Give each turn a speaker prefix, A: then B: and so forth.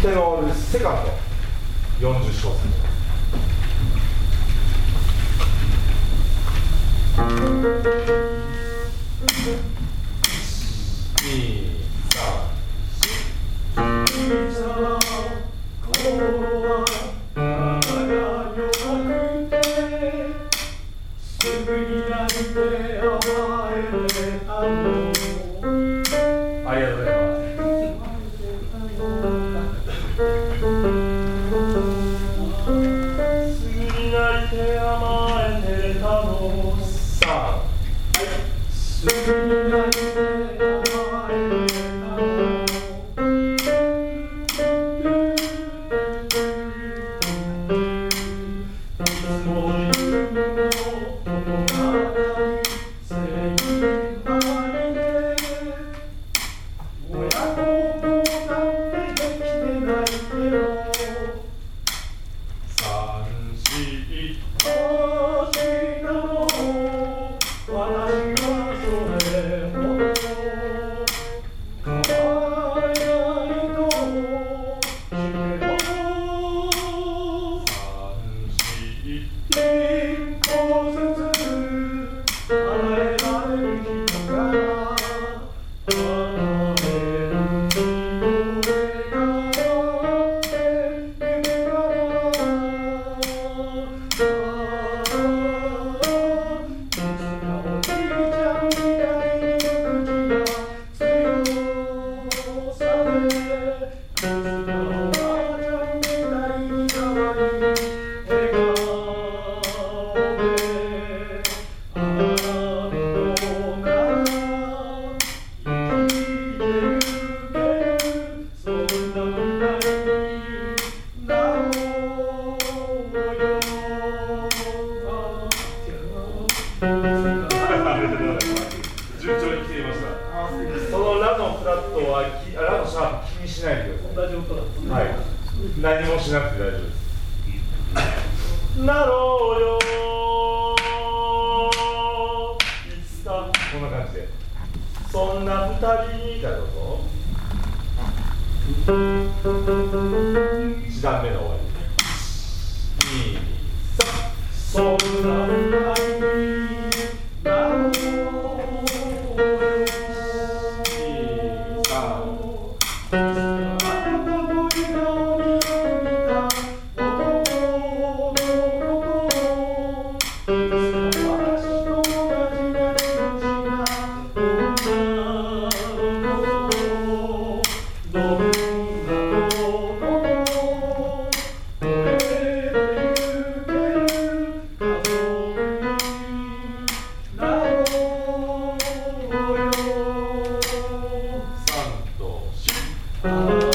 A: 点を追うセカンド40小節。順調に来ていました。そのラのフラットはラのシャープ気にしないでください。同じ音だったね。はい。何もしなくて大丈夫です。なろうよいつかこんな感じで。そんな二人にだろうぞ。1段目の終わり。2、3。そんな二人になろう3と4